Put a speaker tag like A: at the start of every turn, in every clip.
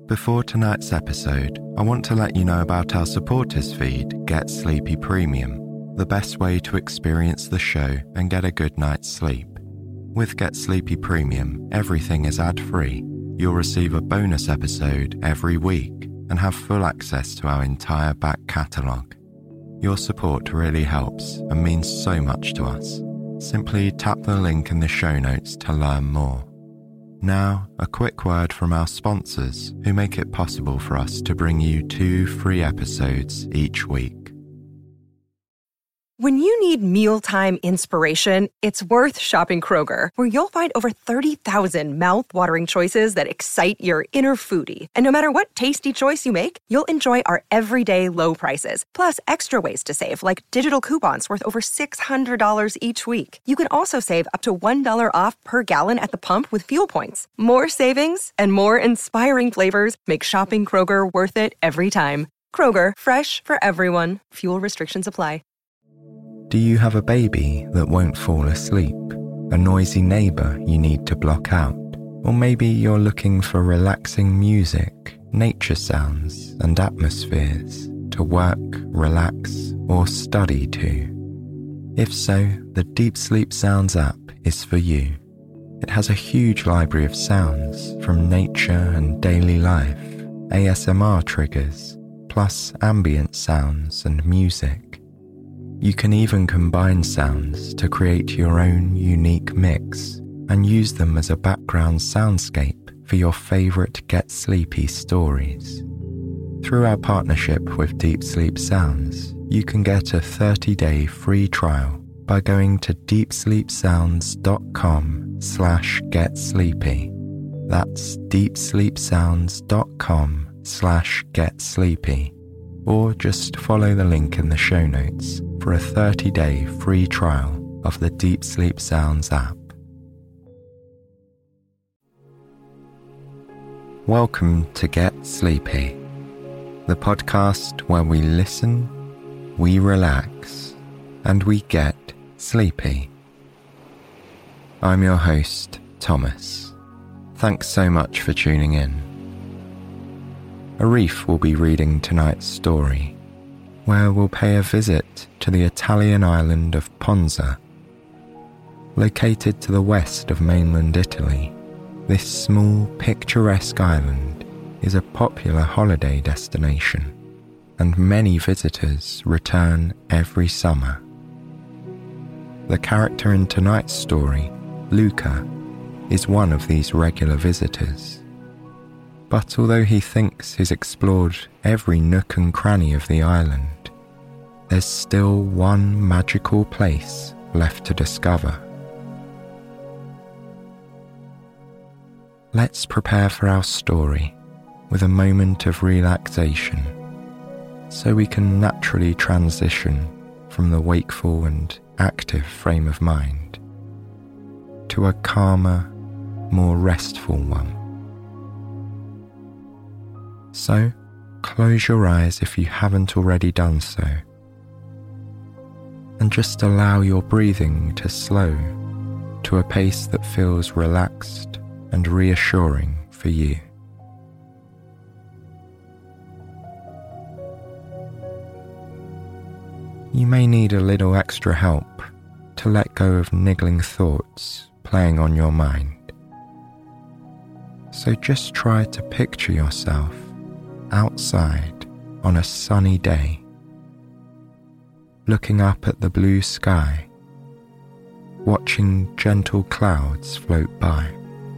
A: Before tonight's episode, I want to let you know about our supporters feed, Get Sleepy Premium, the best way to experience the show and get a good night's sleep. With Get Sleepy Premium, everything is ad-free. You'll receive a bonus episode every week and have full access to our entire back catalogue. Your support really helps and means so much to us. Simply tap the link in the show notes to learn more. Now, a quick word from our sponsors who make it possible for us to bring you 2 free episodes each week.
B: When you need mealtime inspiration, it's worth shopping Kroger, where you'll find over 30,000 mouth-watering choices that excite your inner foodie. And no matter what tasty choice you make, you'll enjoy our everyday low prices, plus extra ways to save, like digital coupons worth over $600 each week. You can also save up to $1 off per gallon at the pump with fuel points. More savings and more inspiring flavors make shopping Kroger worth it every time. Kroger, fresh for everyone. Fuel restrictions apply.
A: Do you have a baby that won't fall asleep? A noisy neighbour you need to block out? Or maybe you're looking for relaxing music, nature sounds and atmospheres to work, relax or study to? If so, the Deep Sleep Sounds app is for you. It has a huge library of sounds from nature and daily life, ASMR triggers, plus ambient sounds and music. You can even combine sounds to create your own unique mix and use them as a background soundscape for your favourite Get Sleepy stories. Through our partnership with Deep Sleep Sounds, you can get a 30-day free trial by going to deepsleepsounds.com/getsleepy. That's deepsleepsounds.com/getsleepy. Or just follow the link in the show notes for a 30-day free trial of the Deep Sleep Sounds app. Welcome to Get Sleepy, the podcast where we listen, we relax, and we get sleepy. I'm your host, Thomas. Thanks so much for tuning in. Arif will be reading tonight's story, where we'll pay a visit to the Italian island of Ponza. Located to the west of mainland Italy, this small, picturesque island is a popular holiday destination, and many visitors return every summer. The character in tonight's story, Luca, is one of these regular visitors. But although he thinks he's explored every nook and cranny of the island, there's still one magical place left to discover. Let's prepare for our story with a moment of relaxation, so we can naturally transition from the wakeful and active frame of mind to a calmer, more restful one. So, close your eyes if you haven't already done so, and just allow your breathing to slow to a pace that feels relaxed and reassuring for you. You may need a little extra help to let go of niggling thoughts playing on your mind. So just try to picture yourself outside on a sunny day, looking up at the blue sky, watching gentle clouds float by.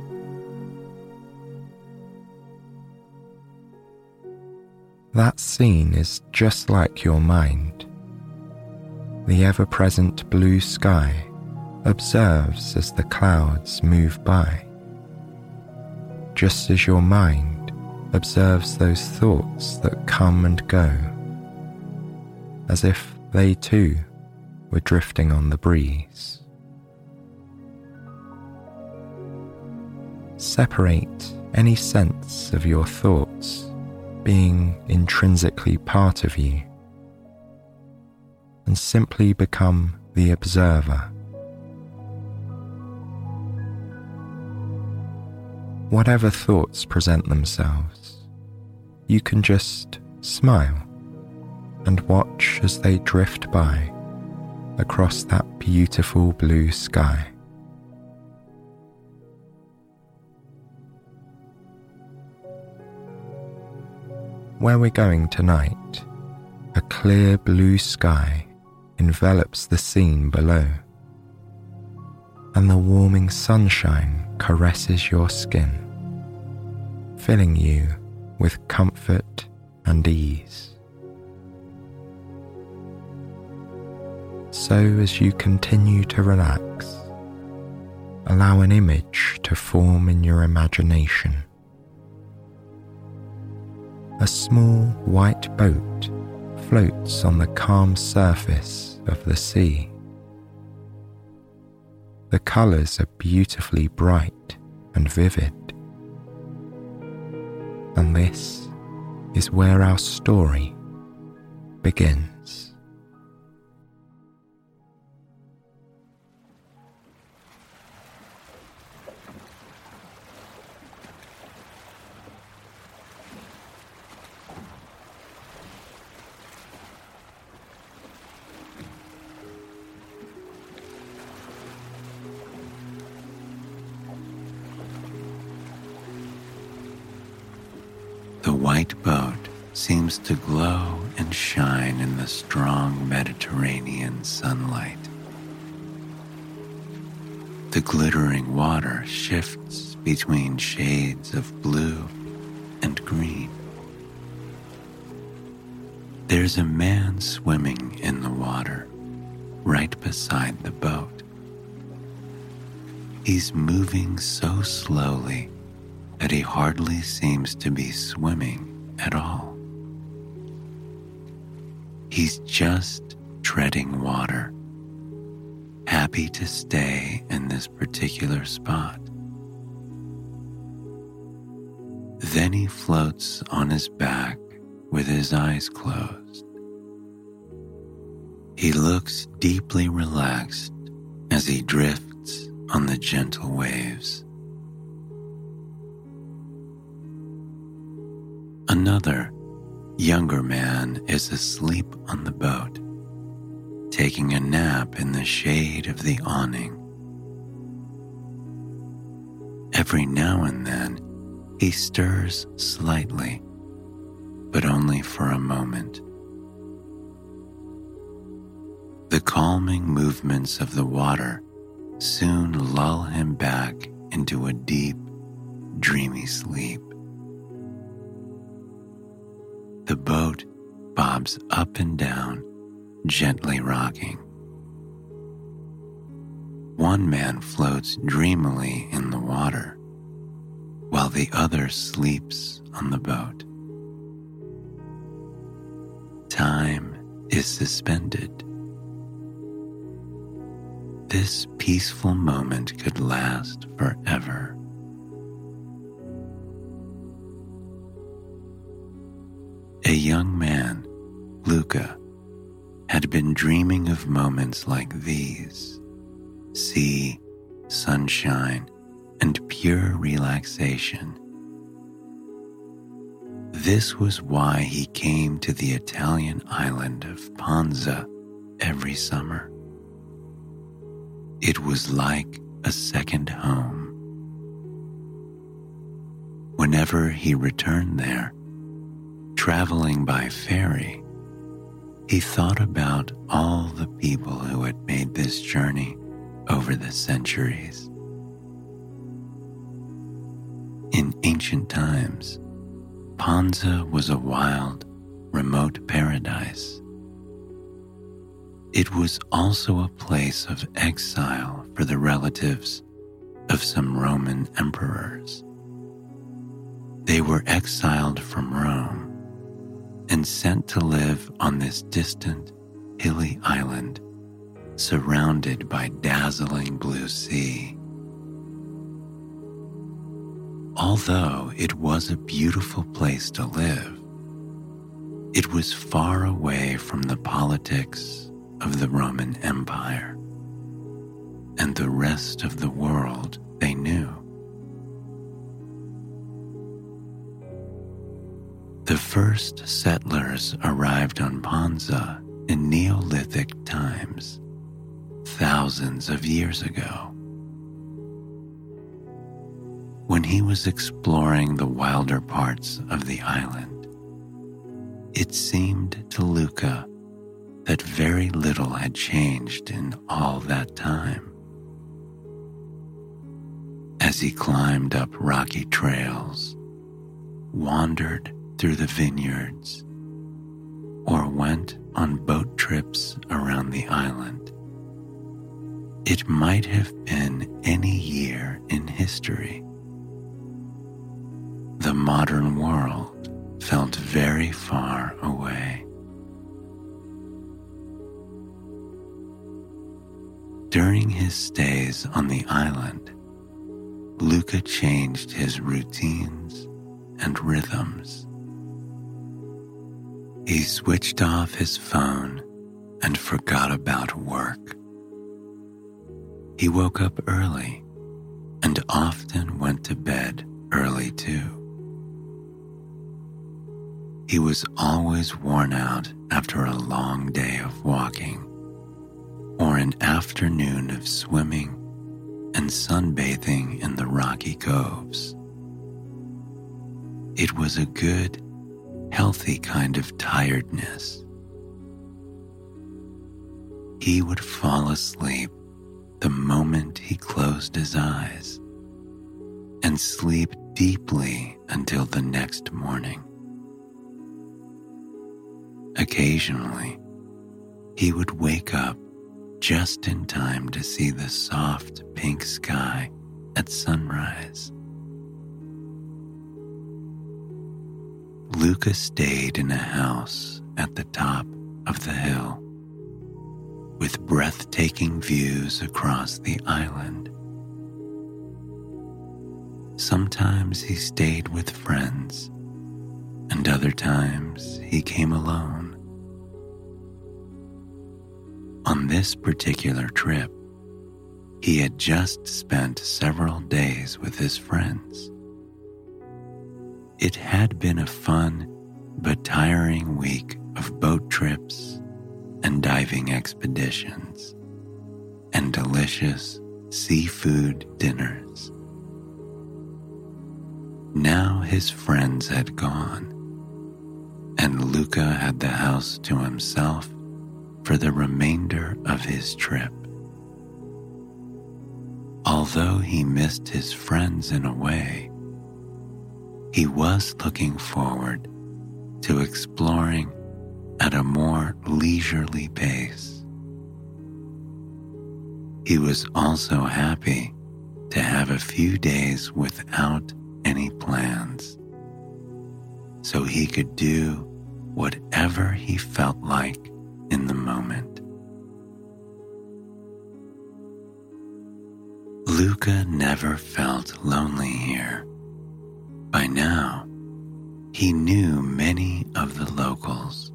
A: That scene is just like your mind. The ever-present blue sky observes as the clouds move by, just as your mind observes those thoughts that come and go, as if they too were drifting on the breeze. Separate any sense of your thoughts being intrinsically part of you, and simply become the observer. Whatever thoughts present themselves, you can just smile and watch as they drift by across that beautiful blue sky. Where we're going tonight, a clear blue sky envelops the scene below, and the warming sunshine caresses your skin, filling you with comfort and ease. So as you continue to relax, allow an image to form in your imagination. A small white boat floats on the calm surface of the sea. The colours are beautifully bright and vivid. And this is where our story begins.
C: The white boat seems to glow and shine in the strong Mediterranean sunlight. The glittering water shifts between shades of blue and green. There's a man swimming in the water right beside the boat. He's moving so slowly that he hardly seems to be swimming at all. He's just treading water, happy to stay in this particular spot. Then he floats on his back with his eyes closed. He looks deeply relaxed as he drifts on the gentle waves. Another, younger man is asleep on the boat, taking a nap in the shade of the awning. Every now and then, he stirs slightly, but only for a moment. The calming movements of the water soon lull him back into a deep, dreamy sleep. The boat bobs up and down, gently rocking. One man floats dreamily in the water, while the other sleeps on the boat. Time is suspended. This peaceful moment could last forever. A young man, Luca, had been dreaming of moments like these: sea, sunshine, and pure relaxation. This was why he came to the Italian island of Ponza every summer. It was like a second home. Whenever he returned there, traveling by ferry, he thought about all the people who had made this journey over the centuries. In ancient times, Ponza was a wild, remote paradise. It was also a place of exile for the relatives of some Roman emperors. They were exiled from Rome and sent to live on this distant, hilly island surrounded by dazzling blue sea. Although it was a beautiful place to live, it was far away from the politics of the Roman Empire and the rest of the world they knew. The The first settlers arrived on Ponza in Neolithic times, thousands of years ago. When he was exploring the wilder parts of the island, it seemed to Luca that very little had changed in all that time. As he climbed up rocky trails, wandered through the vineyards, or went on boat trips around the island, it might have been any year in history. The modern world felt very far away. During his stays on the island, Luca changed his routines and rhythms. He switched off his phone and forgot about work. He woke up early and often went to bed early too. He was always worn out after a long day of walking or an afternoon of swimming and sunbathing in the rocky coves. It was a good, healthy kind of tiredness. He would fall asleep the moment he closed his eyes and sleep deeply until the next morning. Occasionally, he would wake up just in time to see the soft pink sky at sunrise. Luca stayed in a house at the top of the hill, with breathtaking views across the island. Sometimes he stayed with friends, and other times he came alone. On this particular trip, he had just spent several days with his friends. It had been a fun but tiring week of boat trips and diving expeditions and delicious seafood dinners. Now his friends had gone, and Luca had the house to himself for the remainder of his trip. Although he missed his friends in a way, he was looking forward to exploring at a more leisurely pace. He was also happy to have a few days without any plans, so he could do whatever he felt like in the moment. Luca never felt lonely here. By now, he knew many of the locals.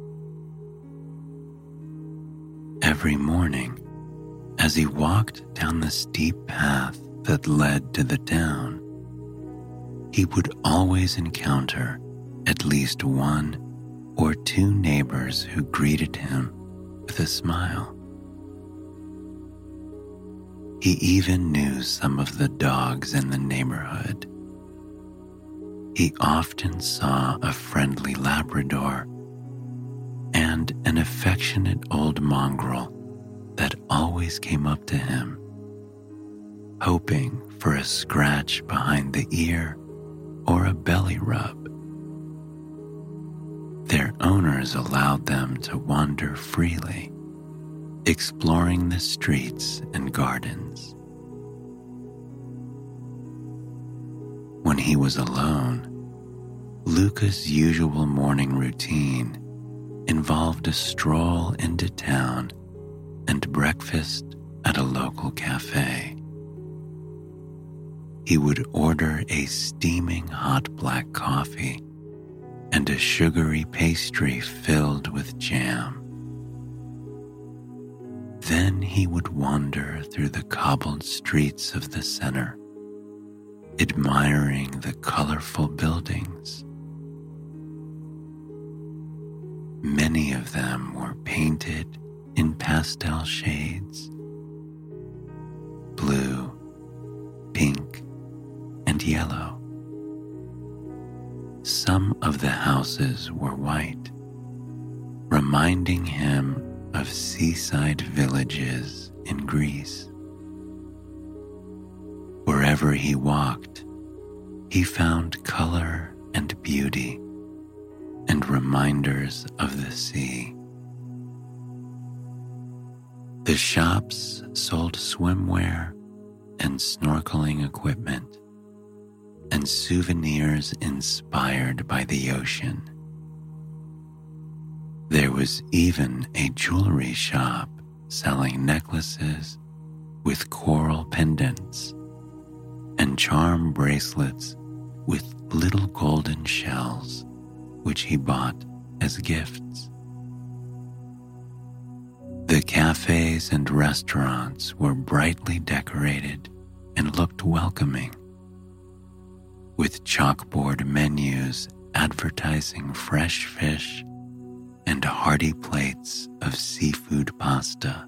C: Every morning, as he walked down the steep path that led to the town, he would always encounter at least one or two neighbors who greeted him with a smile. He even knew some of the dogs in the neighborhood. He often saw a friendly Labrador and an affectionate old mongrel that always came up to him, hoping for a scratch behind the ear or a belly rub. Their owners allowed them to wander freely, exploring the streets and gardens. When he was alone, Luca's usual morning routine involved a stroll into town and breakfast at a local cafe. He would order a steaming hot black coffee and a sugary pastry filled with jam. Then he would wander through the cobbled streets of the center, admiring the colorful buildings. of them were painted in pastel shades: blue, pink, and yellow. Some of the houses were white, reminding him of seaside villages in Greece. Wherever he walked, he found color and beauty and reminders of the sea. The shops sold swimwear and snorkeling equipment and souvenirs inspired by the ocean. There was even a jewelry shop selling necklaces with coral pendants and charm bracelets with little golden shells, which he bought as gifts. The cafes and restaurants were brightly decorated and looked welcoming, with chalkboard menus advertising fresh fish and hearty plates of seafood pasta.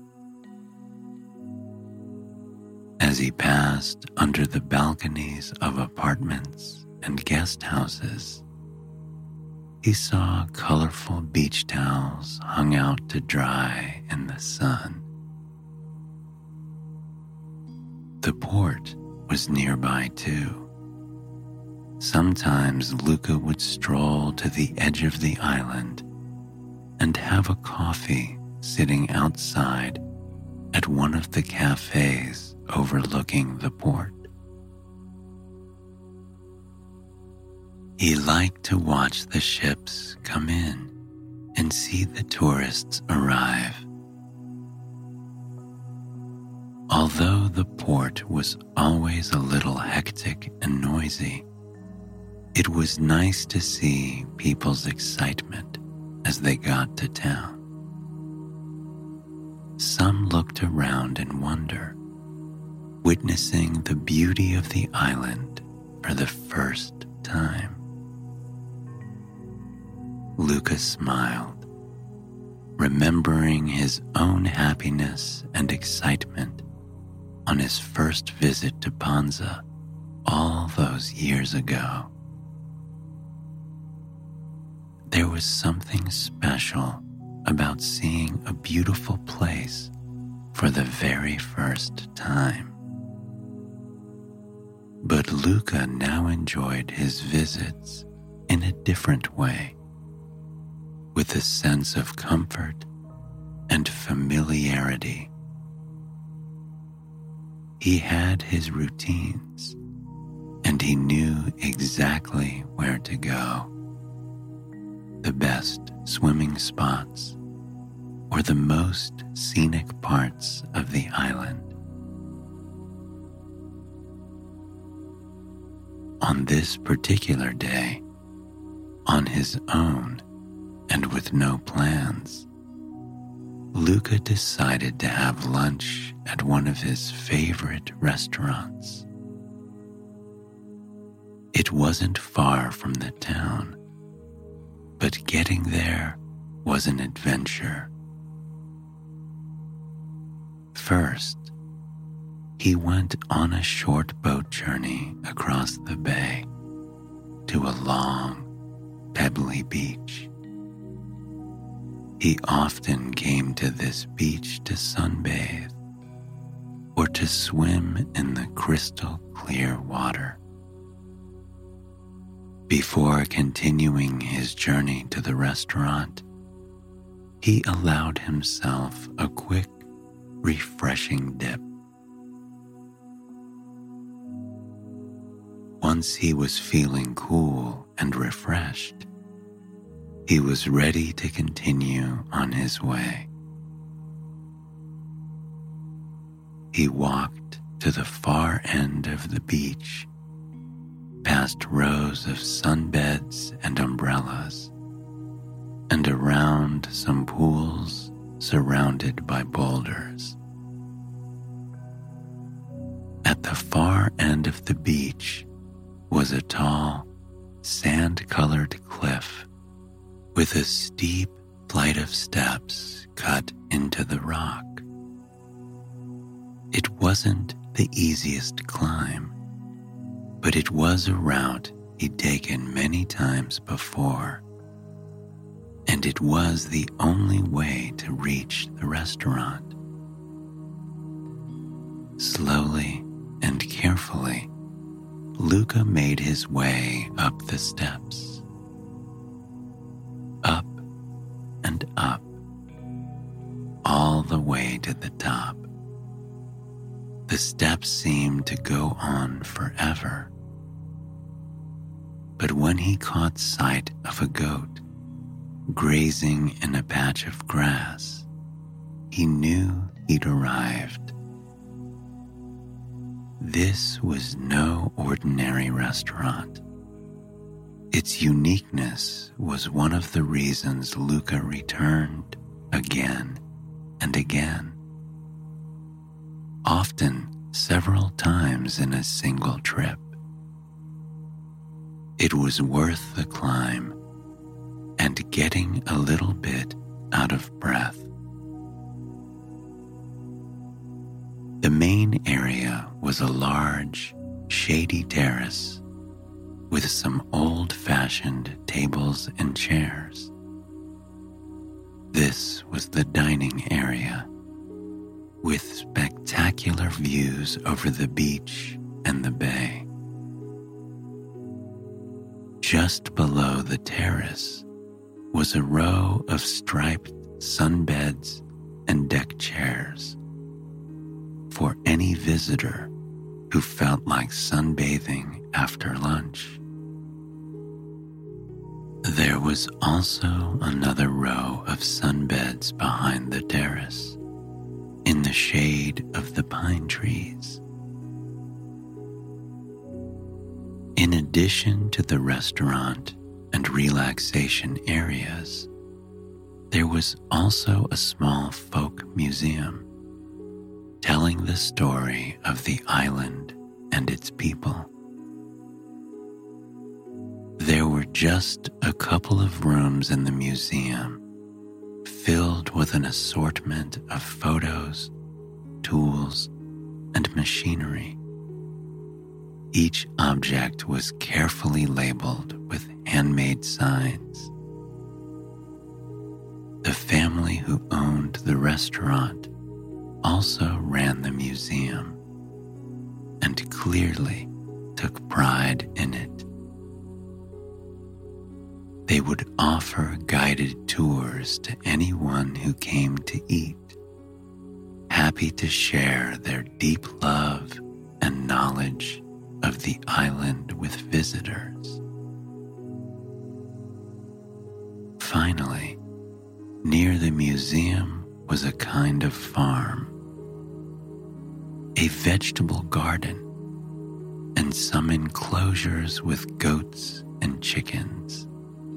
C: As he passed under the balconies of apartments and guest houses, he saw colorful beach towels hung out to dry in the sun. The port was nearby too. Sometimes Luca would stroll to the edge of the island and have a coffee sitting outside at one of the cafes overlooking the port. He liked to watch the ships come in and see the tourists arrive. Although the port was always a little hectic and noisy, it was nice to see people's excitement as they got to town. Some looked around in wonder, witnessing the beauty of the island for the first time. Luca smiled, remembering his own happiness and excitement on his first visit to Ponza all those years ago. There was something special about seeing a beautiful place for the very first time. But Luca now enjoyed his visits in a different way, with a sense of comfort and familiarity. He had his routines, and he knew exactly where to go. The best swimming spots, or the most scenic parts of the island. On this particular day, on his own and with no plans, Luca decided to have lunch at one of his favorite restaurants. It wasn't far from the town, but getting there was an adventure. First, he went on a short boat journey across the bay to a long, pebbly beach. He often came to this beach to sunbathe or to swim in the crystal clear water. Before continuing his journey to the restaurant, he allowed himself a quick, refreshing dip. Once he was feeling cool and refreshed, he was ready to continue on his way. He walked to the far end of the beach, past rows of sunbeds and umbrellas, and around some pools surrounded by boulders. At the far end of the beach was a tall, sand-colored cliff with a steep, flight of steps cut into the rock. It wasn't the easiest climb, but it was a route he'd taken many times before, and it was the only way to reach the restaurant. Slowly and carefully, Luca made his way up the steps. Up and up, all the way to the top. The steps seemed to go on forever. But when he caught sight of a goat grazing in a patch of grass, he knew he'd arrived. This was no ordinary restaurant. Its uniqueness was one of the reasons Luca returned again and again, often several times in a single trip. It was worth the climb and getting a little bit out of breath. The main area was a large, shady terrace with some old-fashioned tables and chairs. This was the dining area, with spectacular views over the beach and the bay. Just below the terrace was a row of striped sunbeds and deck chairs for any visitor who felt like sunbathing after lunch. There was also another row of sunbeds behind the terrace, in the shade of the pine trees. In addition to the restaurant and relaxation areas, there was also a small folk museum telling the story of the island and its people. There were just a couple of rooms in the museum filled with an assortment of photos, tools, and machinery. Each object was carefully labeled with handmade signs. The family who owned the restaurant also ran the museum and clearly took pride in it. They would offer guided tours to anyone who came to eat, happy to share their deep love and knowledge of the island with visitors. Finally, near the museum was a kind of farm, a vegetable garden, and some enclosures with goats and chickens.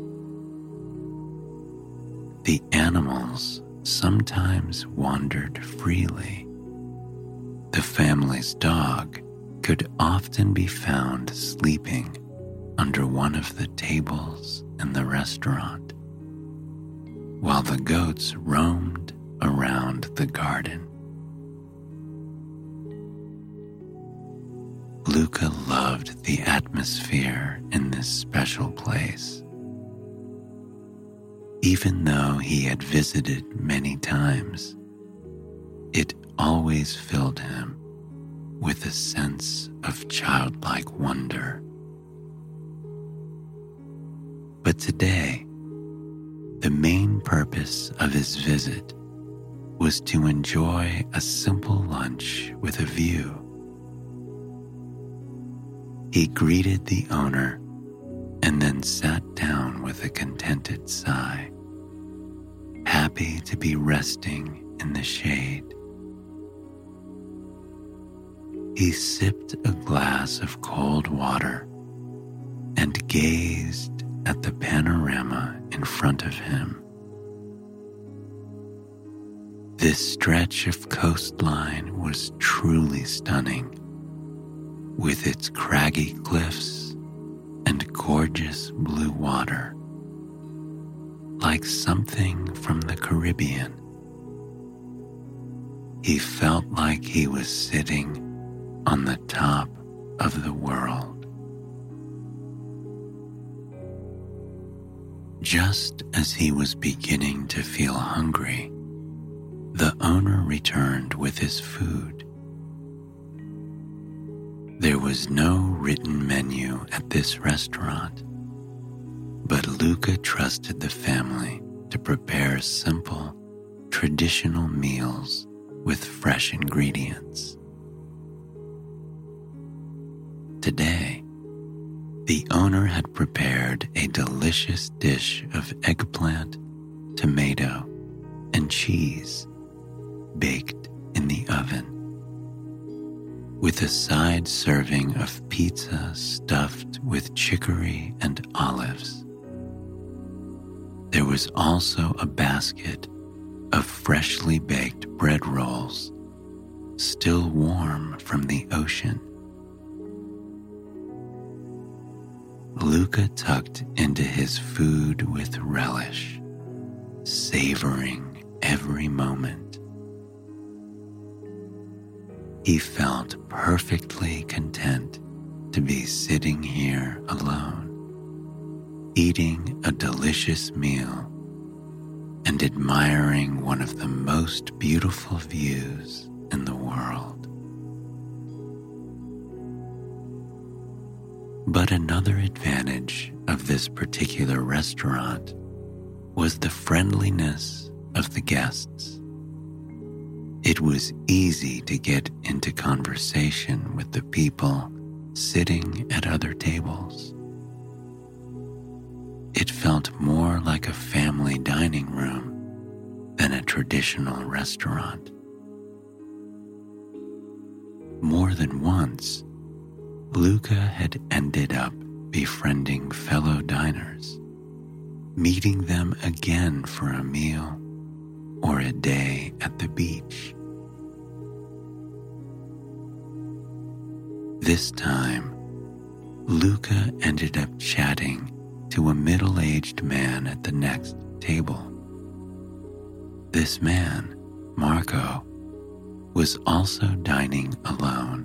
C: The animals sometimes wandered freely. The family's dog could often be found sleeping under one of the tables in the restaurant, while the goats roamed around the garden. Luca loved the atmosphere in this special place. Even though he had visited many times, it always filled him with a sense of childlike wonder. But today, the main purpose of his visit was to enjoy a simple lunch with a view. He greeted the owner and then sat down with a contented sigh, happy to be resting in the shade. He sipped a glass of cold water and gazed at the panorama in front of him. This stretch of coastline was truly stunning, with its craggy cliffs and gorgeous blue water, like something from the Caribbean. He felt like he was sitting on the top of the world. Just as he was beginning to feel hungry, the owner returned with his food. There was no written menu at this restaurant, but Luca trusted the family to prepare simple, traditional meals with fresh ingredients. Today, the owner had prepared a delicious dish of eggplant, tomato, and cheese baked in the oven, with a side serving of pizza stuffed with chicory and olives. There was also a basket of freshly baked bread rolls, still warm from the ocean. Luca tucked into his food with relish, savoring every moment. He felt perfectly content to be sitting here alone, eating a delicious meal and admiring one of the most beautiful views in the world. But another advantage of this particular restaurant was the friendliness of the guests. It was easy to get into conversation with the people sitting at other tables. It felt more like a family dining room than a traditional restaurant. More than once, Luca had ended up befriending fellow diners, meeting them again for a meal or a day at the beach. This time, Luca ended up chatting to a middle-aged man at the next table. This man, Marco, was also dining alone.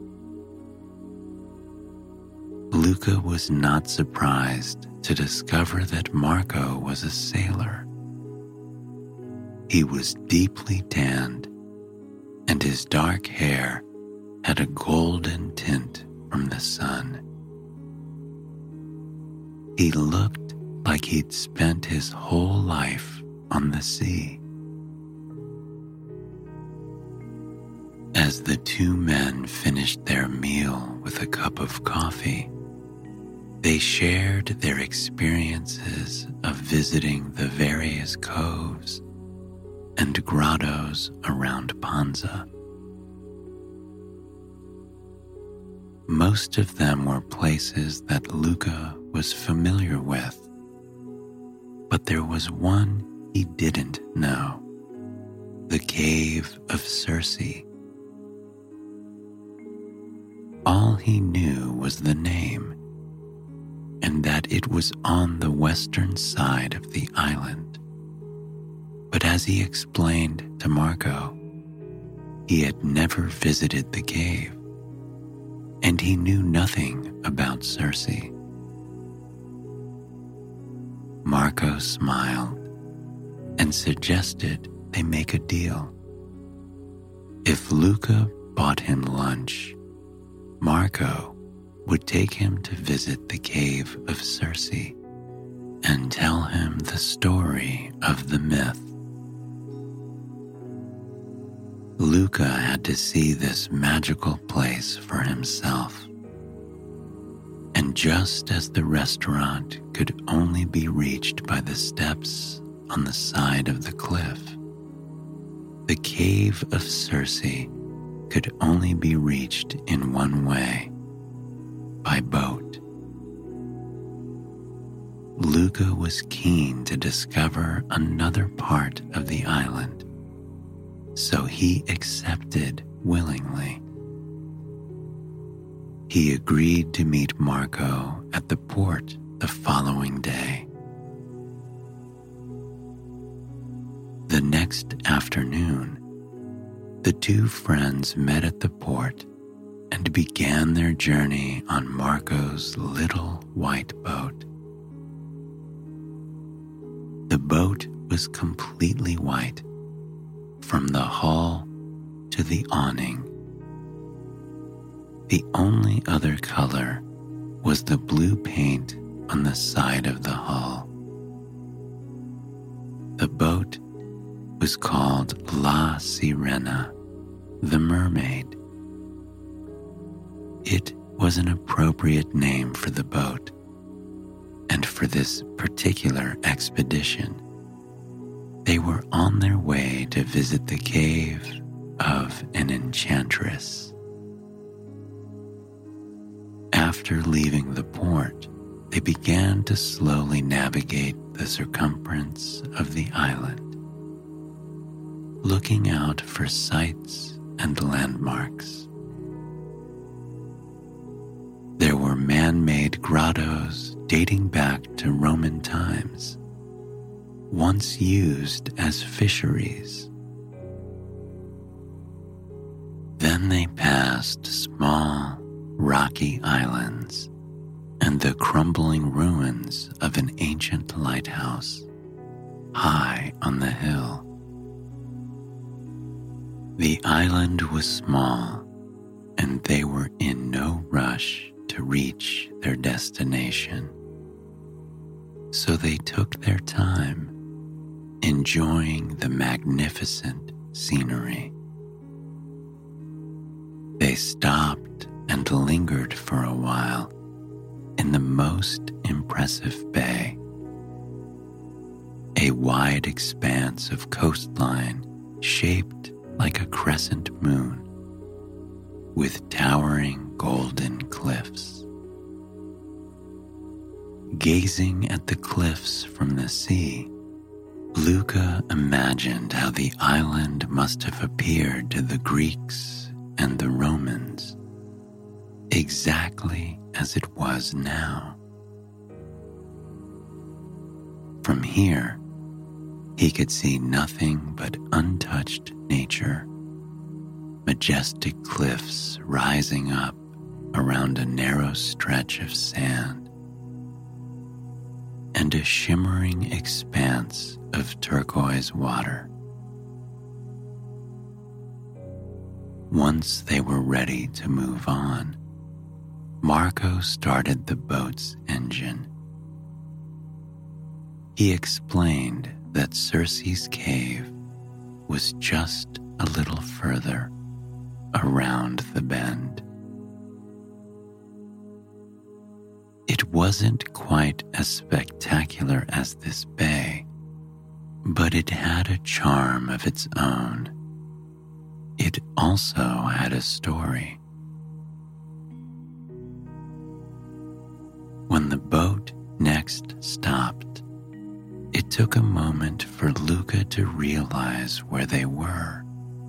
C: Luca was not surprised to discover that Marco was a sailor. He was deeply tanned, and his dark hair had a golden tint from the sun. He looked like he'd spent his whole life on the sea. As the two men finished their meal with a cup of coffee, they shared their experiences of visiting the various coves and grottos around Ponza. Most of them were places that Luca was familiar with, but there was one he didn't know: the Cave of Circe. All he knew was the name, and that it was on the western side of the island. But as he explained to Marco, he had never visited the cave, and he knew nothing about Circe. Marco smiled and suggested they make a deal. If Luca bought him lunch, Marco would take him to visit the Cave of Circe and tell him the story of the myth. Luca had to see this magical place for himself, and just as the restaurant could only be reached by the steps on the side of the cliff, the Cave of Circe could only be reached in one way: by boat. Luca was keen to discover another part of the island, so he accepted willingly. He agreed to meet Marco at the port the following day. The next afternoon, the two friends met at the port and began their journey on Marco's little white boat. The boat was completely white, from the hull to the awning. The only other color was the blue paint on the side of the hull. The boat was called La Sirena, the mermaid. It was an appropriate name for the boat, and for this particular expedition, they were on their way to visit the cave of an enchantress. After leaving the port, they began to slowly navigate the circumference of the island, looking out for sights and landmarks. There were man-made grottos dating back to Roman times, once used as fisheries. Then they passed small, rocky islands and the crumbling ruins of an ancient lighthouse high on the hill. The island was small, and they were in no rush to reach their destination. So they took their time, enjoying the magnificent scenery. They stopped and lingered for a while in the most impressive bay, a wide expanse of coastline shaped like a crescent moon, with towering golden cliffs. Gazing at the cliffs from the sea, Luca imagined how the island must have appeared to the Greeks and the Romans, exactly as it was now. From here, he could see nothing but untouched nature, majestic cliffs rising up around a narrow stretch of sand, and a shimmering expanse of turquoise water. Once they were ready to move on, Marco started the boat's engine. He explained that Circe's cave was just a little further around the bend. It wasn't quite as spectacular as this bay, but it had a charm of its own. It also had a story. When the boat next stopped, it took a moment for Luca to realize where they were.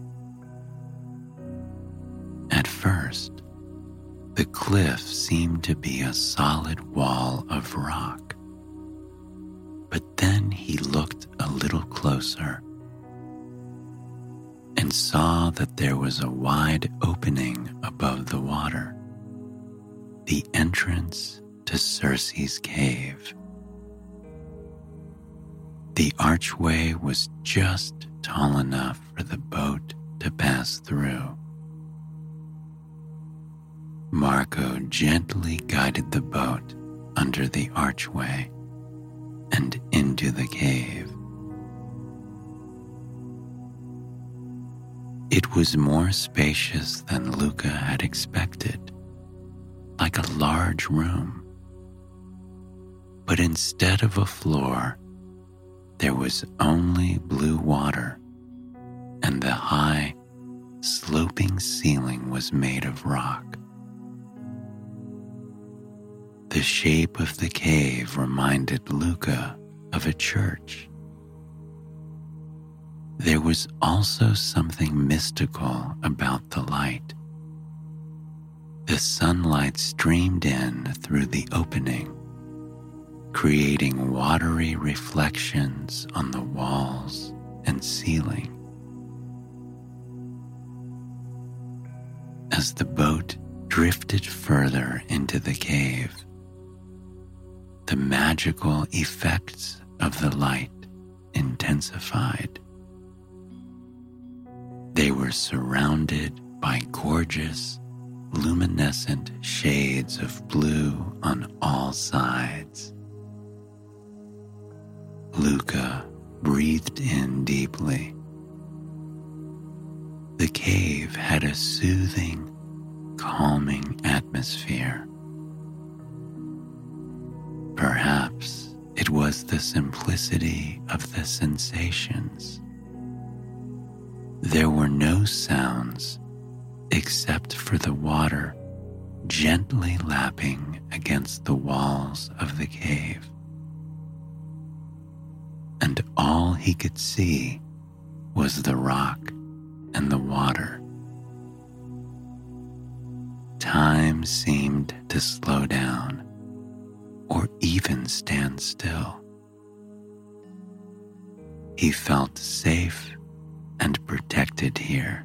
C: At first, the cliff seemed to be a solid wall of rock. But then he looked a little closer and saw that there was a wide opening above the water, the entrance to Circe's cave. The archway was just tall enough for the boat to pass through. Marco gently guided the boat under the archway and into the cave. It was more spacious than Luca had expected, like a large room. But instead of a floor, there was only blue water, and the high, sloping ceiling was made of rock. The shape of the cave reminded Luca of a church. There was also something mystical about the light. The sunlight streamed in through the opening, creating watery reflections on the walls and ceiling. As the boat drifted further into the cave, the magical effects of the light intensified. They were surrounded by gorgeous, luminescent shades of blue on all sides. Luca breathed in deeply. The cave had a soothing, calming atmosphere. Perhaps it was the simplicity of the sensations. There were no sounds except for the water gently lapping against the walls of the cave. And all he could see was the rock and the water. Time seemed to slow down or even stand still. He felt safe and protected here.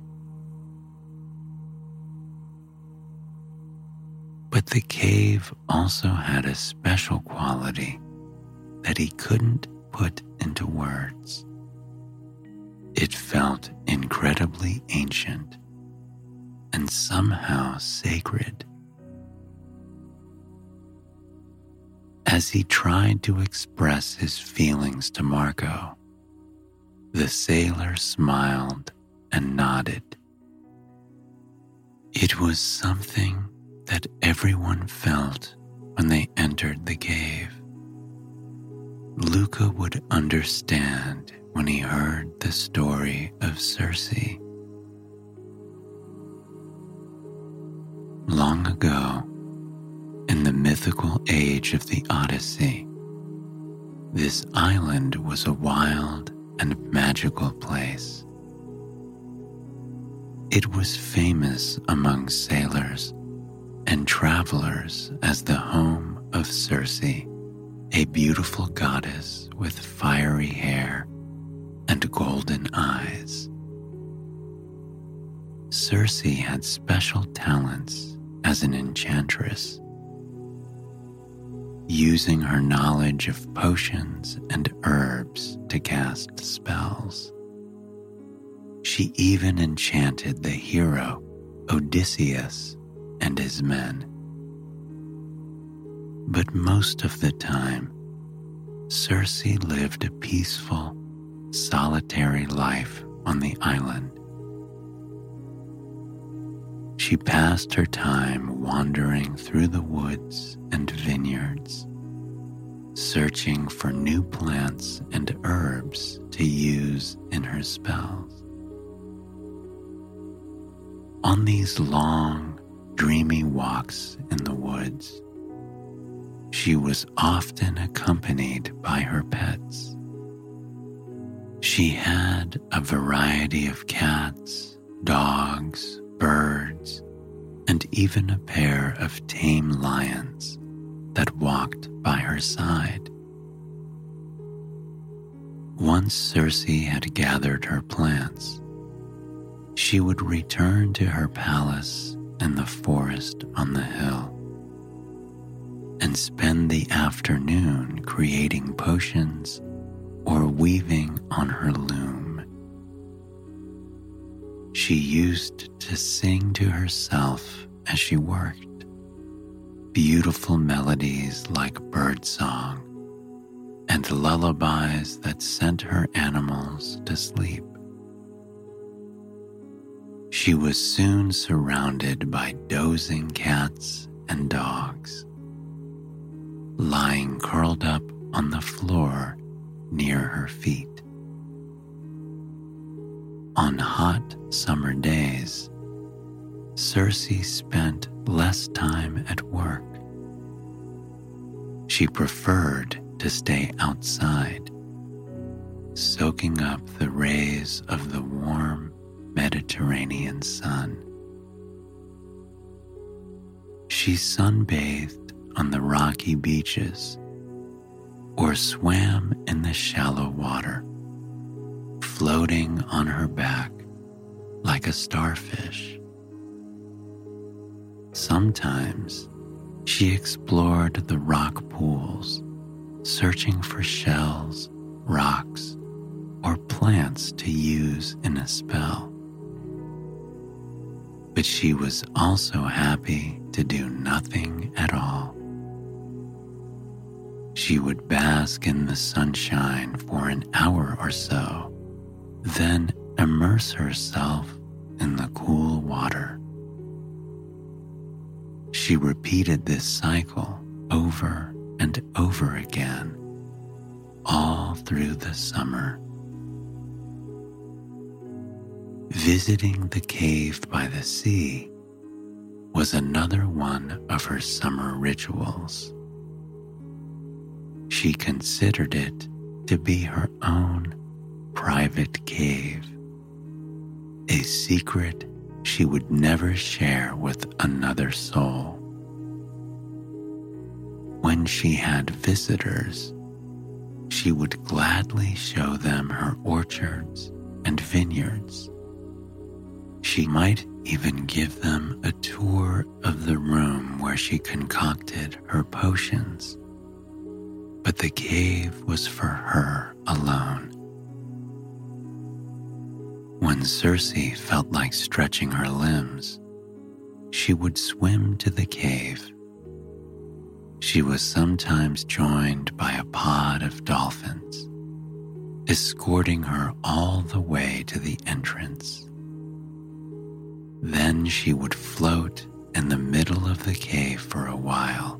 C: But the cave also had a special quality that he couldn't put into words. It felt incredibly ancient and somehow sacred. As he tried to express his feelings to Marco, the sailor smiled and nodded. It was something that everyone felt when they entered the cave. Luca would understand when he heard the story of Circe. Long ago, in the mythical age of the Odyssey, this island was a wild and magical place. It was famous among sailors and travelers as the home of Circe, a beautiful goddess with fiery hair and golden eyes. Circe had special talents as an enchantress, using her knowledge of potions and herbs to cast spells. She even enchanted the hero Odysseus and his men. But most of the time, Circe lived a peaceful, solitary life on the island. She passed her time wandering through the woods and vineyards, searching for new plants and herbs to use in her spells. On these long, dreamy walks in the woods, she was often accompanied by her pets. She had a variety of cats, dogs, birds, and even a pair of tame lions that walked by her side. Once Circe had gathered her plants, she would return to her palace in the forest on the hill and spend the afternoon creating potions or weaving on her loom. She used to sing to herself as she worked, beautiful melodies like birdsong and lullabies that sent her animals to sleep. She was soon surrounded by dozing cats and dogs, lying curled up on the floor near her feet. On hot summer days, Circe spent less time at work. She preferred to stay outside, soaking up the rays of the warm Mediterranean sun. She sunbathed on the rocky beaches or swam in the shallow water, floating on her back like a starfish. Sometimes she explored the rock pools, searching for shells, rocks, or plants to use in a spell. But she was also happy to do nothing at all. She would bask in the sunshine for an hour or so, then immerse herself in the cool water. She repeated this cycle over and over again, all through the summer. Visiting the cave by the sea was another one of her summer rituals. She considered it to be her own private cave, a secret she would never share with another soul. When she had visitors, she would gladly show them her orchards and vineyards. She might even give them a tour of the room where she concocted her potions. But the cave was for her alone. When Circe felt like stretching her limbs, she would swim to the cave. She was sometimes joined by a pod of dolphins, escorting her all the way to the entrance. Then she would float in the middle of the cave for a while,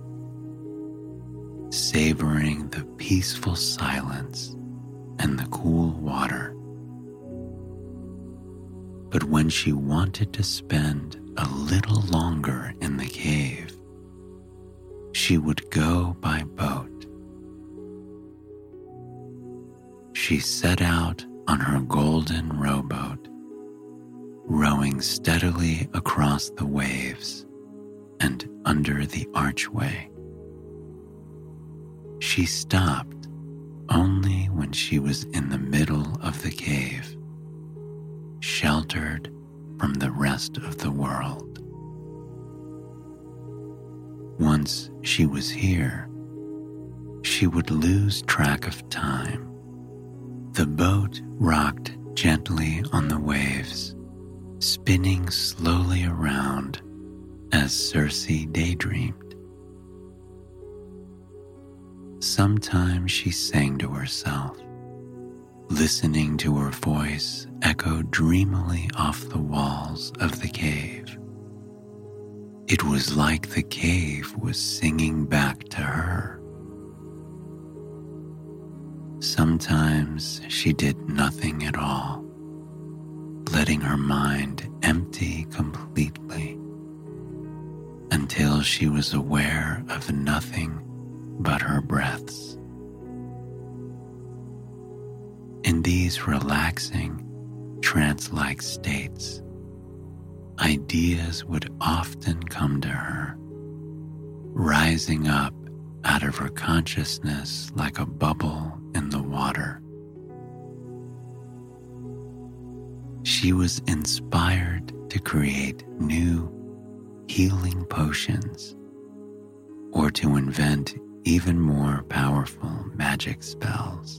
C: savoring the peaceful silence and the cool water. But when she wanted to spend a little longer in the cave, she would go by boat. She set out on her golden rowboat, rowing steadily across the waves and under the archway. She stopped only when she was in the middle of the cave, sheltered from the rest of the world. Once she was here, she would lose track of time. The boat rocked gently on the waves, spinning slowly around as Circe daydreamed. Sometimes she sang to herself, listening to her voice echo dreamily off the walls of the cave. It was like the cave was singing back to her. Sometimes she did nothing at all, letting her mind empty completely until she was aware of nothing but her breaths. In these relaxing, trance-like states, ideas would often come to her, rising up out of her consciousness like a bubble in the water. She was inspired to create new, healing potions or to invent even more powerful magic spells.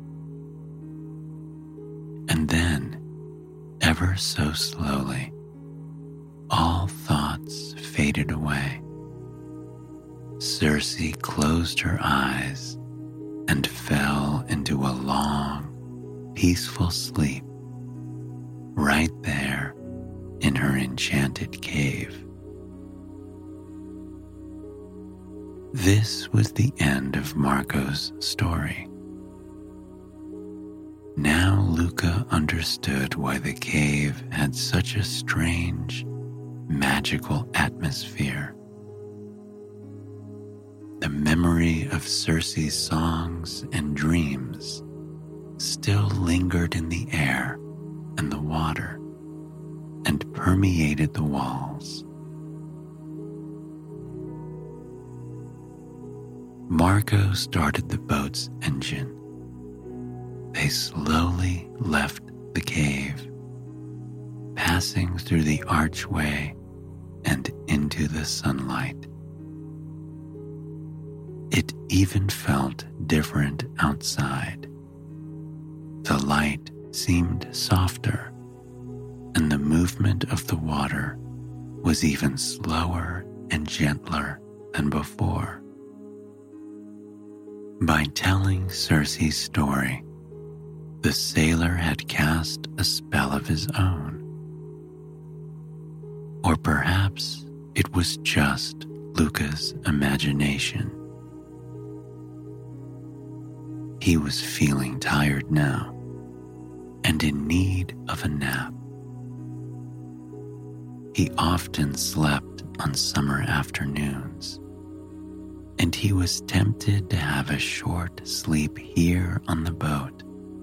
C: And then, ever so slowly, all thoughts faded away. Circe closed her eyes and fell into a long, peaceful sleep right there in her enchanted cave. This was the end of Marco's story. Now Luca understood why the cave had such a strange, magical atmosphere. The memory of Circe's songs and dreams still lingered in the air and the water and permeated the walls. Marco started the boat's engine. They they slowly left the cave, passing through the archway and into the sunlight. It even felt different outside. The light seemed softer, and the movement of the water was even slower and gentler than before. By telling Circe's story, the sailor had cast a spell of his own. Or perhaps it was just Luca's imagination. He was feeling tired now and in need of a nap. He often slept on summer afternoons, and he was tempted to have a short sleep here on the boat.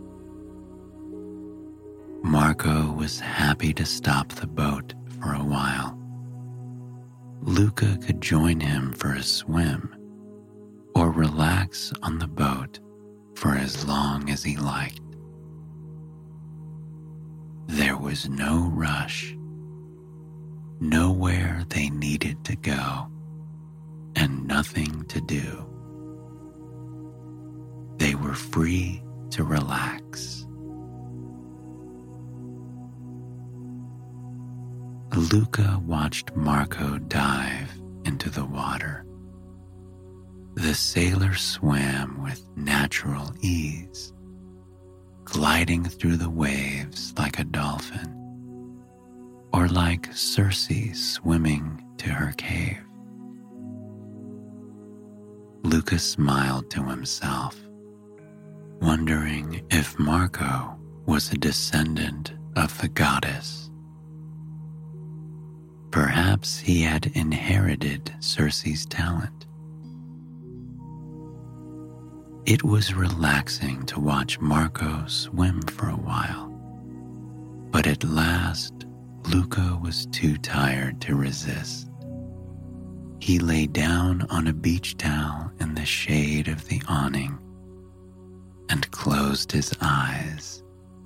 C: Marco was happy to stop the boat for a while. Luca could join him for a swim or relax on the boat for as long as he liked. There was no rush, nowhere they needed to go, and nothing to do. They were free to relax. Luca watched Marco dive into the water. The sailor swam with natural ease, gliding through the waves like a dolphin, or like Circe swimming to her cave. Luca smiled to himself, wondering if Marco was a descendant of the goddess. Perhaps he had inherited Circe's talent. It was relaxing to watch Marco swim for a while, but at last Luca was too tired to resist. He lay down on a beach towel in the shade of the awning and closed his eyes.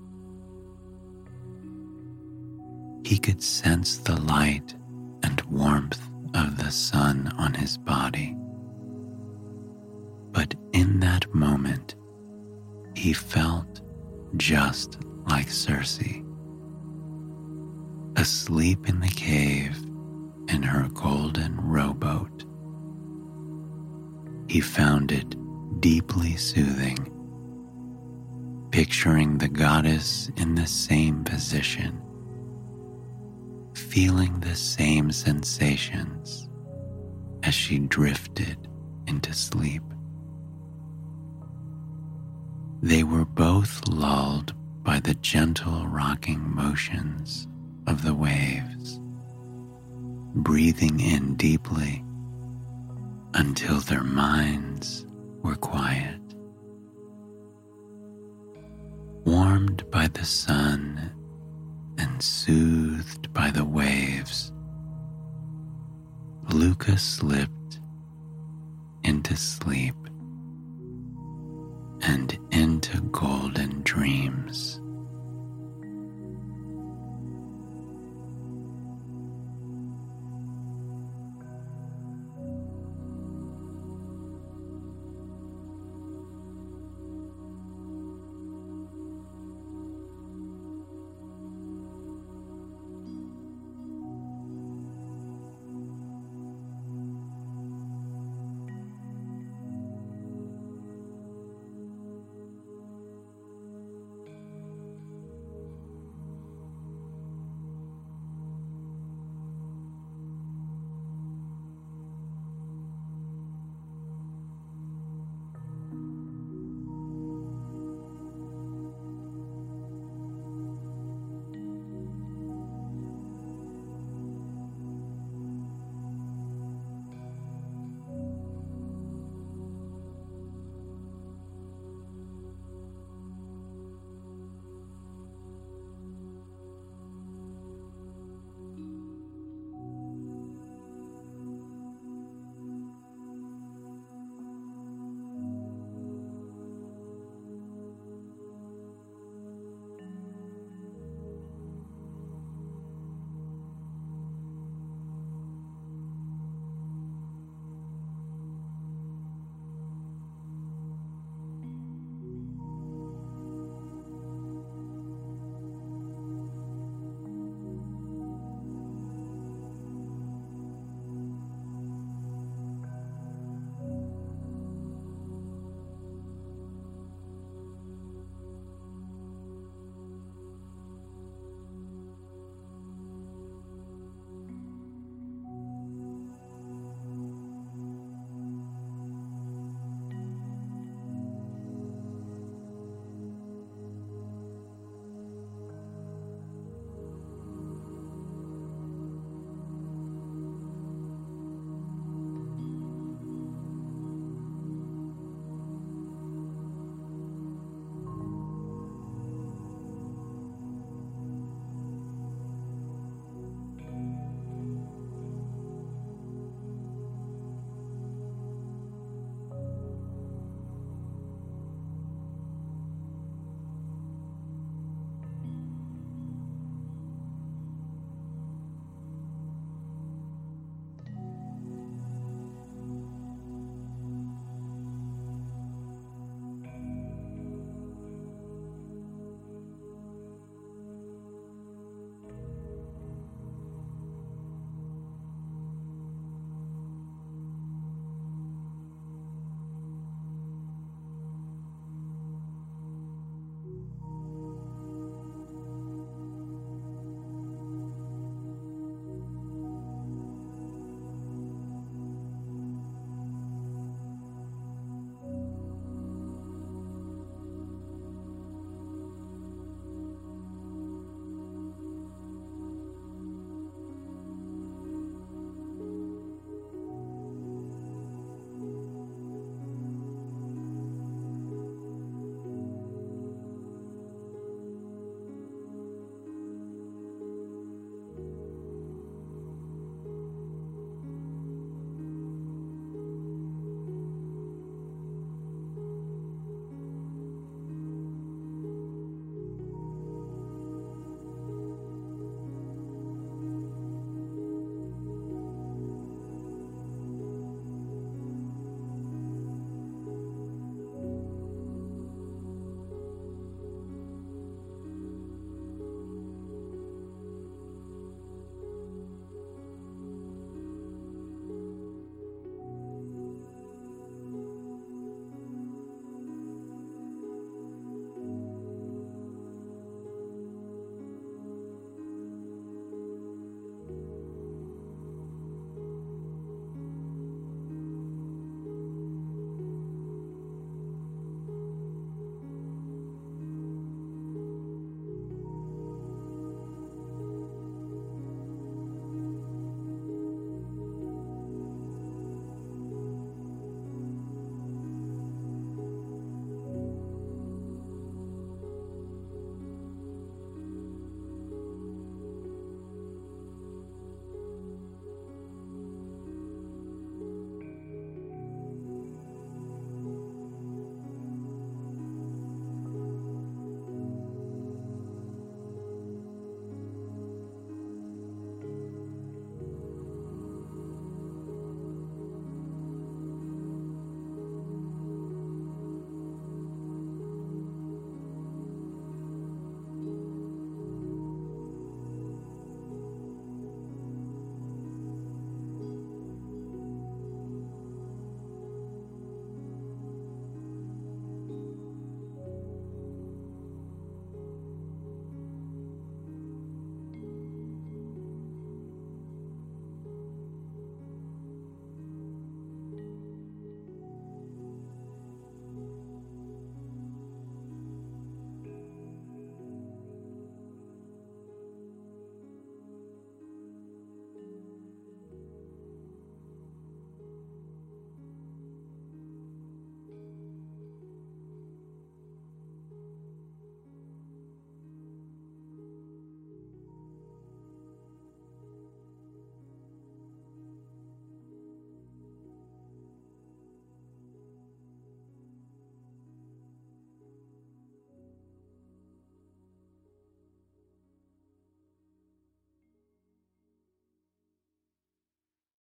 C: He could sense the light and warmth of the sun on his body. But in that moment, he felt just like Circe, asleep in the cave in her golden rowboat. He found it deeply soothing, picturing the goddess in the same position, feeling the same sensations as she drifted into sleep. They were both lulled by the gentle rocking motions of the waves, breathing in deeply until their minds were quiet. Warmed by the sun and soothed by the waves, Luca slipped into sleep.